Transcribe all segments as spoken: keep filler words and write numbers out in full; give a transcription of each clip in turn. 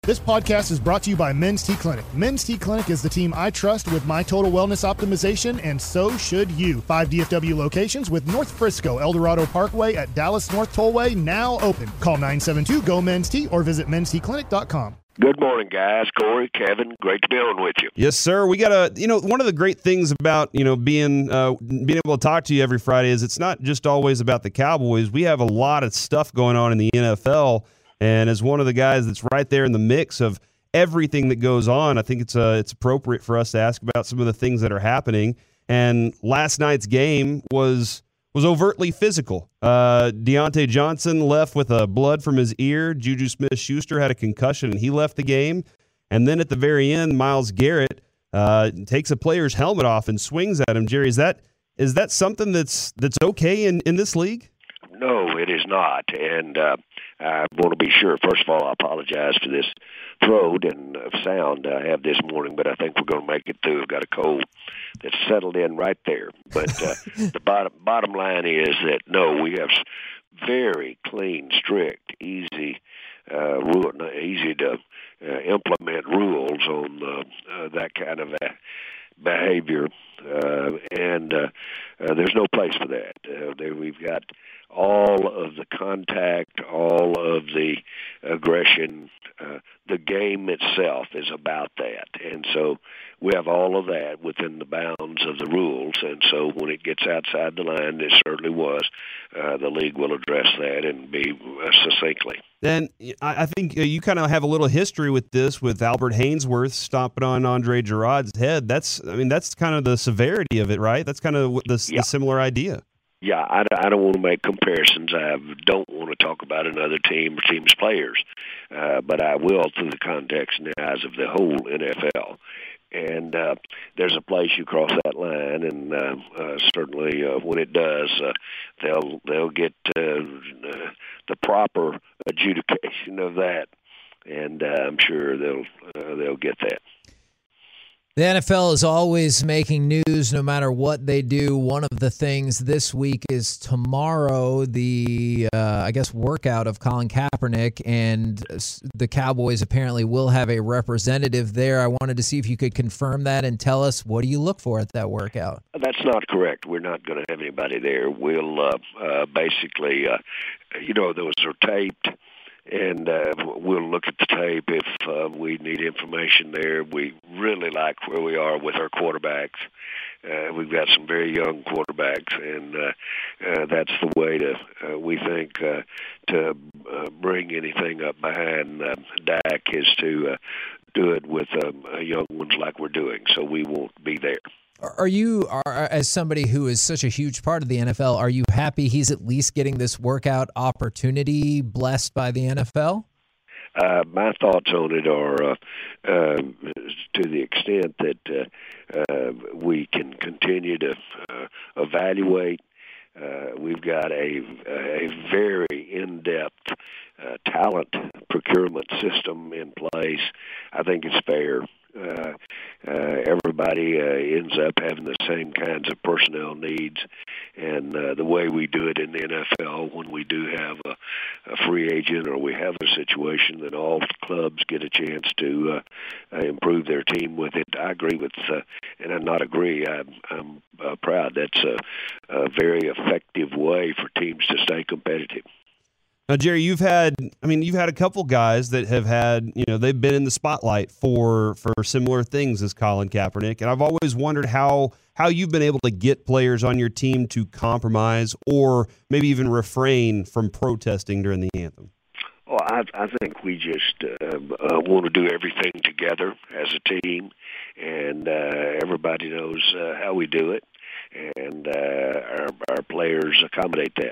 This podcast is brought to you by Men's T Clinic. Men's T Clinic is the team I trust with my total wellness optimization, and so should you. Five D F W locations with North Frisco, El Dorado Parkway at Dallas North Tollway now open. Call nine seven two, G O, MEN'S T or visit mens t clinic dot com. Good morning, guys. Corey, Kevin, great to be on with you. Yes, sir. We got a, you know, one of the great things about, you know, being uh, being able to talk to you every Friday is it's not just always about the Cowboys. We have a lot of stuff going on in the N F L, and as one of the guys that's right there in the mix of everything that goes on, I think it's uh, it's appropriate for us to ask about some of the things that are happening. And last night's game was was overtly physical. Uh, Deontay Johnson left with a blood from his ear. Juju Smith-Schuster had a concussion, and he left the game. And then at the very end, Myles Garrett uh, takes a player's helmet off and swings at him. Jerry, is that is that something that's that's okay in, in this league? No, it is not. And uh, I want to be sure. First of all, I apologize for this throat and uh, sound I have this morning, but I think we're going to make it through. I've got a cold that's settled in right there. But uh, the bottom bottom line is that, no, we have very clean, strict, easy, uh, rule, easy to uh, implement rules on uh, uh, that kind of uh, behavior, uh, and uh, uh, there's no place for that. Uh, there, we've got all of the contact, all of the aggression. Uh, the game itself is about that, and so we have all of that within the bounds of the rules, and so when it gets outside the line, it certainly was, uh, the league will address that and be uh, succinctly. And I think you kind of have a little history with this, with Albert Hainsworth stomping on Andre Giroud's head. That's, I mean, that's kind of the severity of it, right? That's kind of the, yeah. the similar idea. Yeah, I, I don't want to make comparisons. I don't want to talk about another team or team's players, uh, but I will through the context and the eyes of the whole N F L. And uh, there's a place you cross that line, and uh, uh, certainly uh, when it does, uh, they'll they'll get uh, uh, the proper adjudication of that, and uh, I'm sure they'll uh, they'll get that. The N F L is always making news no matter what they do. One of the things this week is tomorrow, the, uh, I guess, workout of Colin Kaepernick, and the Cowboys apparently will have a representative there. I wanted to see if you could confirm that and tell us, what do you look for at that workout? That's not correct. We're not going to have anybody there. We'll uh, uh, basically, uh, you know, those are taped. And uh, we'll look at the tape if uh, we need information there. We really like where we are with our quarterbacks. Uh, we've got some very young quarterbacks, and uh, uh, that's the way to, uh, we think, uh, to uh, bring anything up behind uh, Dak is to uh, do it with um, young ones like we're doing. So we won't be there. Are you, are, as somebody who is such a huge part of the N F L, are you happy he's at least getting this workout opportunity blessed by the N F L? Uh, my thoughts on it are uh, uh, to the extent that uh, uh, we can continue to uh, evaluate. Uh, we've got a, a very in-depth uh, talent procurement system in place. I think it's fair. Uh, uh, everybody uh, ends up having the same kinds of personnel needs, and uh, the way we do it in the N F L, when we do have a, a free agent or we have a situation that all clubs get a chance to uh, uh, improve their team with it, I agree with, uh, and I'm not agree, I'm, I'm uh, proud. That's a, a very effective way for teams to stay competitive. Now, Jerry, you've had, I mean, you've had a couple guys that have had, you know, they've been in the spotlight for for similar things as Colin Kaepernick, and I've always wondered how how you've been able to get players on your team to compromise or maybe even refrain from protesting during the anthem. Well, I, I think we just uh, uh, want to do everything together as a team, and uh, everybody knows uh, how we do it, and uh, our, our players accommodate that.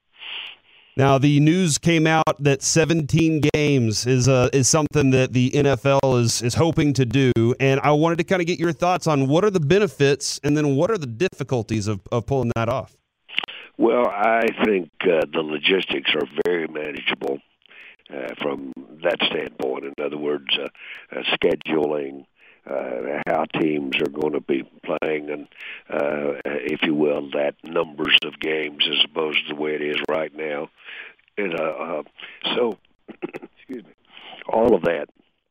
Now, the news came out that seventeen games is uh, is something that the N F L is is hoping to do, and I wanted to kind of get your thoughts on what are the benefits and then what are the difficulties of, of pulling that off? Well, I think uh, the logistics are very manageable uh, from that standpoint. In other words, uh, uh, scheduling, uh, how teams are going to be playing, and, uh, if you will, that numbers of games as opposed to the way it is right now. And, uh, uh, so, excuse me, all of that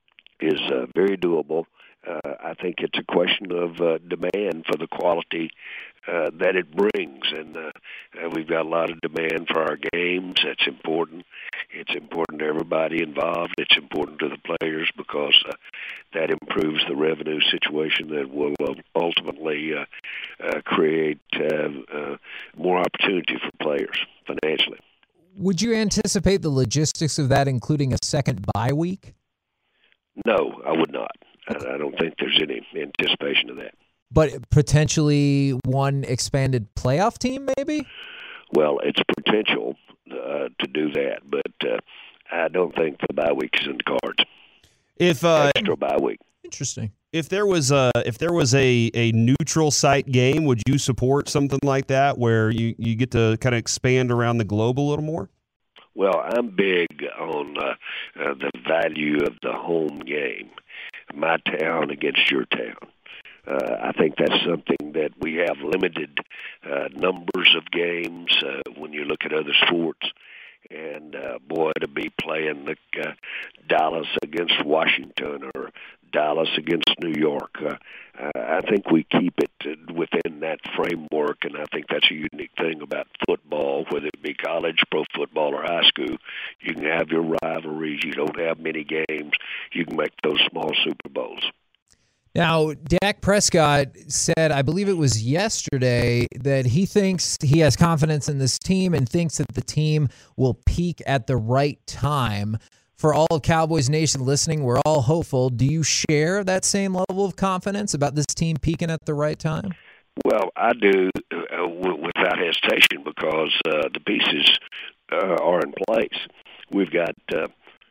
is uh, very doable. Uh, I think it's a question of uh, demand for the quality uh, that it brings, and uh, uh, we've got a lot of demand for our games. That's important. It's important to everybody involved. It's important to the players because uh, that improves the revenue situation that will uh, ultimately uh, uh, create uh, uh, more opportunity for players financially. Would you anticipate the logistics of that, including a second bye week? No, I would not. I don't think there's any anticipation of that. But potentially one expanded playoff team, maybe? Well, it's potential uh, to do that, but uh, I don't think the bye week is in the cards. If uh, extra bye week. Interesting. If there was a if there was a, a neutral site game, would you support something like that where you, you get to kind of expand around the globe a little more? Well, I'm big on uh, uh, the value of the home game. My town against your town. Uh, I think that's something that we have limited uh, numbers of games uh, when you look at other sports. And, uh, boy, to be playing the, uh, Dallas against Washington or Dallas against New York, uh, uh, I think we keep it within that framework, and I think that's a unique thing about football, whether it be college, pro football, or high school. You can have your rivalries. You don't have many games. You can make those small Super Bowls. Now, Dak Prescott said, I believe it was yesterday, that he thinks he has confidence in this team and thinks that the team will peak at the right time. For all of Cowboys Nation listening, we're all hopeful. Do you share that same level of confidence about this team peaking at the right time? Well, I do uh, w- without hesitation because uh, the pieces uh, are in place. We've got, uh,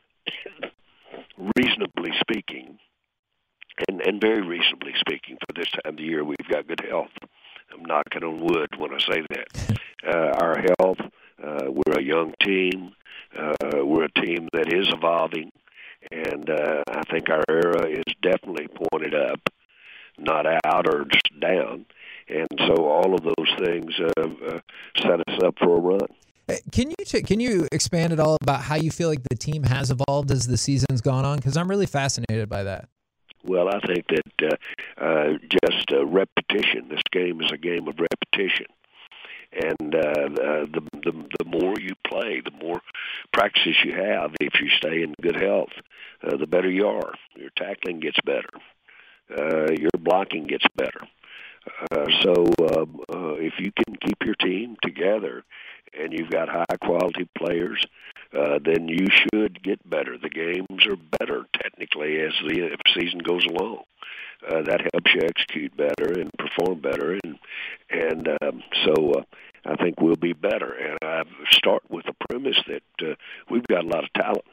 reasonably speaking, And, and very reasonably speaking, for this time of the year, we've got good health. I'm knocking on wood when I say that. Uh, our health, uh, we're a young team. Uh, we're a team that is evolving. And uh, I think our era is definitely pointed up, not out or just down. And so all of those things uh, uh, set us up for a run. Can you t- can you expand at all about how you feel like the team has evolved as the season's gone on? Because I'm really fascinated by that. Well, I think that uh, uh, just uh, repetition. This game is a game of repetition, and uh, uh, the, the the more you play, the more practices you have. If you stay in good health, uh, the better you are. Your tackling gets better. Uh, your blocking gets better. Uh, so uh, uh, if you can keep your team together, and you've got high quality players, uh, then you should get better. The games are better technically as the season goes along. Uh, that helps you execute better and perform better, and and um, so uh, I think we'll be better. And I start with the premise that uh, we've got a lot of talent,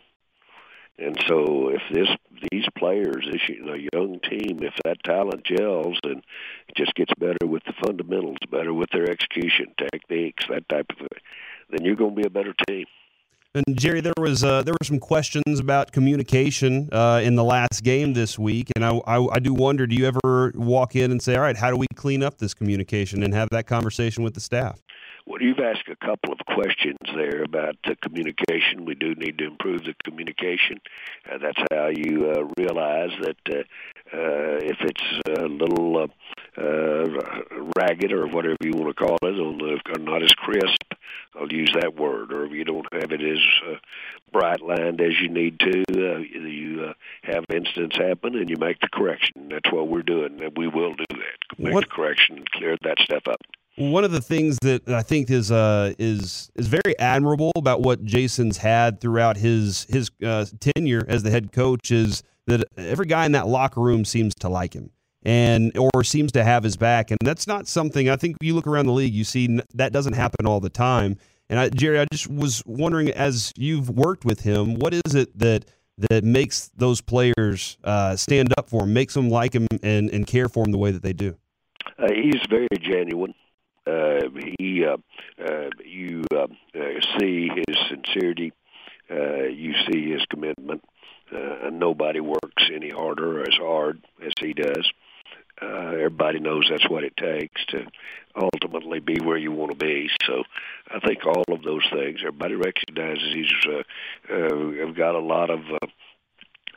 and so if this these players, this you know, young team, if that talent gels and it just gets better with the fundamentals, better with their execution techniques, that type of thing, then you're going to be a better team. And Jerry, there was uh, there were some questions about communication uh, in the last game this week, and I, I I do wonder, do you ever walk in and say, all right, how do we clean up this communication and have that conversation with the staff? Well, you've asked a couple of questions there about the communication. We do need to improve the communication. Uh, that's how you uh, realize that uh, uh, if it's a little uh, uh, ragged or whatever you want to call it, on the, or not as crisp, I'll use that word, or if you don't have it as uh, bright-lined as you need to, uh, you uh, have incidents happen and you make the correction. That's what we're doing, and we will do that. Make what? the correction and clear that stuff up. One of the things that I think is uh, is is very admirable about what Jason's had throughout his his uh, tenure as the head coach is that every guy in that locker room seems to like him and or seems to have his back, and that's not something I think you look around the league, you see that doesn't happen all the time. And I, Jerry, I just was wondering, as you've worked with him, what is it that that makes those players uh, stand up for him, makes them like him and, and care for him the way that they do? Uh, he's very genuine. Uh, he, uh, uh, you uh, uh, see his sincerity. Uh, you see his commitment. Uh, nobody works any harder or as hard as he does. Uh, everybody knows that's what it takes to ultimately be where you want to be. So I think all of those things, everybody recognizes he's uh, uh, got a lot of uh,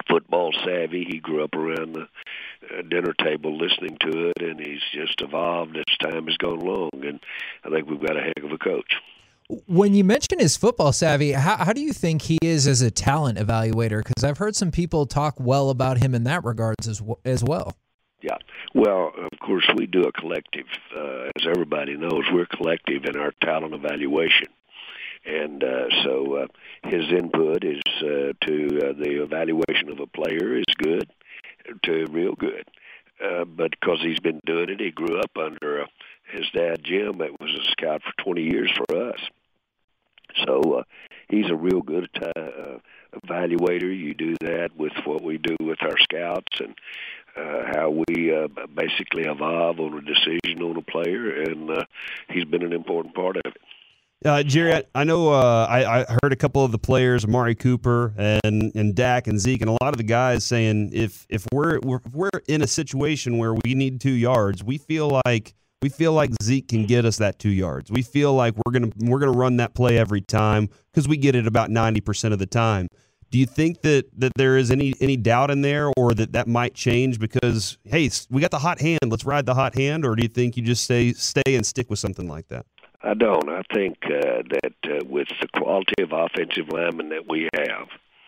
football savvy. He grew up around the uh, dinner table listening to it, and he's just evolved as time has gone along. And I think we've got a heck of a coach. When you mention his football savvy, how, how do you think he is as a talent evaluator? Because I've heard some people talk well about him in that regards as, as well. Yeah. Well, of course, we do a collective. Uh, as everybody knows, we're collective in our talent evaluation. And uh, so uh, his input is uh, to uh, the evaluation of a player is good to real good. Uh, but because he's been doing it, he grew up under uh, his dad, Jim, that was a scout for twenty years for us. So uh, he's a real good uh, evaluator. You do that with what we do with our scouts and uh, how we uh, basically evolve on a decision on a player, and uh, he's been an important part of it. Uh, Jerry, I, I know uh, I, I heard a couple of the players, Amari Cooper and and Dak and Zeke, and a lot of the guys saying if if we're, we're if we're in a situation where we need two yards, we feel like we feel like Zeke can get us that two yards. We feel like we're gonna we're gonna run that play every time because we get it about ninety percent of the time. Do you think that, that there is any any doubt in there, or that that might change because hey, we got the hot hand, let's ride the hot hand, or do you think you just stay stay and stick with something like that? I don't. I think uh, that uh, with the quality of offensive linemen that we have,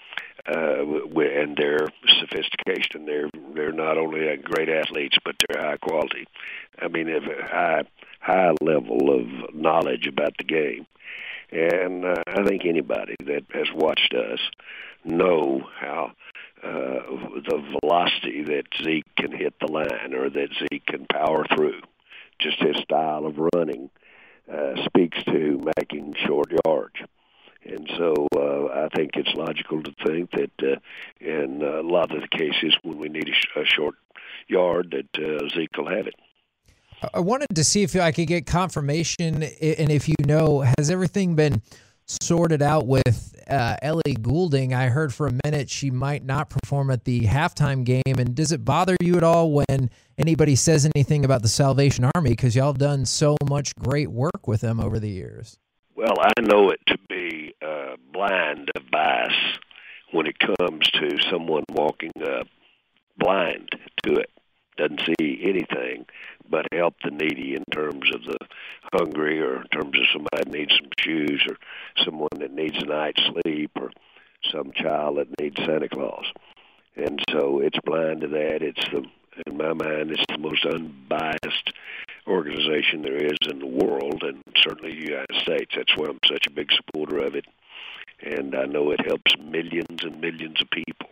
uh, we, and their sophistication, they're they're not only great athletes, but they're high quality. I mean, they have a high high level of knowledge about the game, and uh, I think anybody that has watched us know how uh, the velocity that Zeke can hit the line, or that Zeke can power through. Just his style of running Uh, speaks to making short yards. And so uh, I think it's logical to think that uh, in a lot of the cases when we need a, sh- a short yard, that uh, Zeke will have it. I wanted to see if I could get confirmation, and if you know, has everything been sorted out with uh, Ellie Goulding? I heard for a minute she might not perform at the halftime game, and does it bother you at all when anybody says anything about the Salvation Army, because y'all have done so much great work with them over the years? Well, I know it to be uh, blind bias when it comes to someone walking up blind to it, doesn't see anything but help the needy in terms of the hungry, or in terms of somebody that needs some shoes, or someone that needs a night's sleep, or some child that needs Santa Claus. And so it's blind to that. It's the, in my mind, it's the most unbiased organization there is in the world, and certainly the United States. That's why I'm such a big supporter of it. And I know it helps millions and millions of people.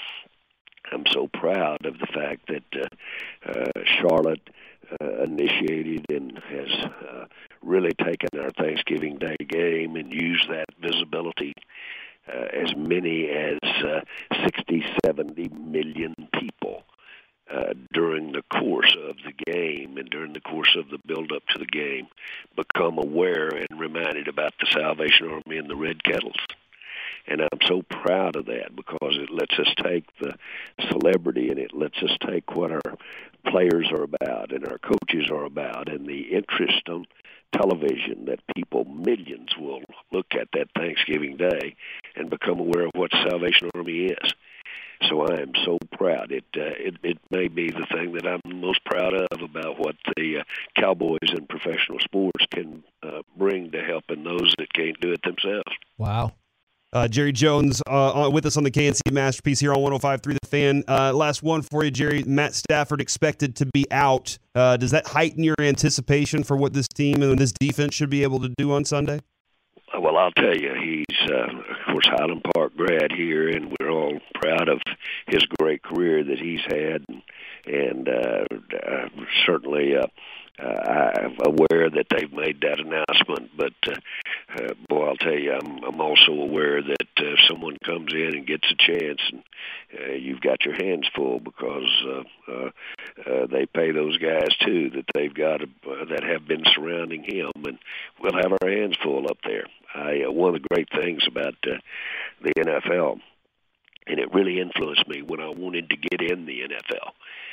I'm so proud of the fact that uh, uh, Charlotte uh, initiated and has uh, really taken our Thanksgiving Day game and used that visibility. Uh, as many as uh, sixty, seventy million people uh, during the course of the game and during the course of the build-up to the game become aware and reminded about the Salvation Army and the Red Kettles. And I'm so proud of that, because it lets us take the celebrity, and it lets us take what our players are about and our coaches are about, and the interest on television that people, millions, will look at that Thanksgiving Day and become aware of what the Salvation Army is. So I am so proud. It, uh, it it may be the thing that I'm most proud of about what the uh, Cowboys in professional sports can uh, bring to helping those that can't do it themselves. Wow. Uh, Jerry Jones uh, with us on the K N C Masterpiece here on one oh five point three The Fan. Uh, last one for you, Jerry. Matt Stafford expected to be out. Uh, does that heighten your anticipation for what this team and this defense should be able to do on Sunday? Well, I'll tell you, he's, uh, of course, Highland Park grad here, and we're all proud of his great career that he's had. And, and uh, uh, certainly uh, uh, I'm aware that they've made that announcement. But, uh, uh, boy, I'll tell you, I'm, I'm also aware that uh, if someone comes in and gets a chance, and uh, you've got your hands full, because uh, uh, uh, they pay those guys, too, that they've got uh, that have been surrounding him. And we'll have our hands full up there. I, uh, one of the great things about uh, the N F L, and it really influenced me when I wanted to get in the N F L,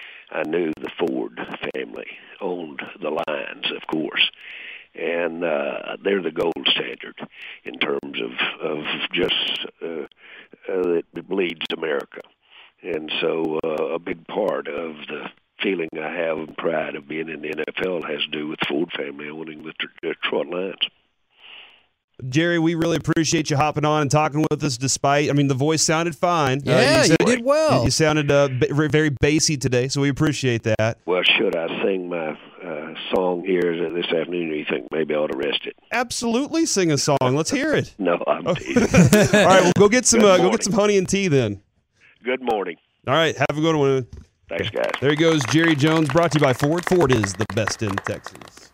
I knew the Ford family owned the Lions, of course, and uh, they're the gold standard in terms of, of just uh, uh, it bleeds America. And so uh, a big part of the feeling I have and pride of being in the N F L has to do with the Ford family owning the Detroit Lions. Jerry, we really appreciate you hopping on and talking with us despite, I mean, the voice sounded fine. Yeah, uh, you, you said, did well. You sounded uh, b- very bassy today, so we appreciate that. Well, should I sing my uh, song here this afternoon, or you think maybe I ought to rest it? Absolutely sing a song. Let's hear it. No, I'm oh. teasing. All right, well, go get some uh, go get some honey and tea then. Good morning. All right, have a good one. Thanks, guys. There he goes, Jerry Jones, brought to you by Ford. Ford is the best in Texas.